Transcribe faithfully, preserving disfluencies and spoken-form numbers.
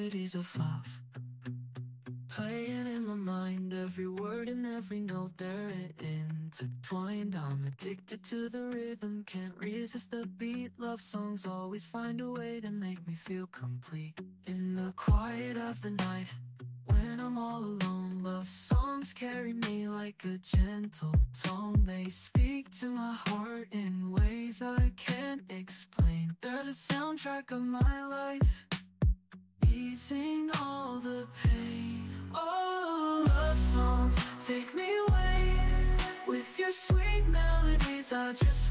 melodies of love, playing in my mind, every word and every note, they're intertwined. I'm addicted to the rhythm, can't resist the beat. Love songs always find a way to make me feel complete. In the quiet of the night, when I'm all alone, love songs carry me like a gentle tone. They speak to my heart in ways I can't explain. They're the soundtrack of my life, easing all the pain. Oh, love songs, take me away with your sweet melodies. I just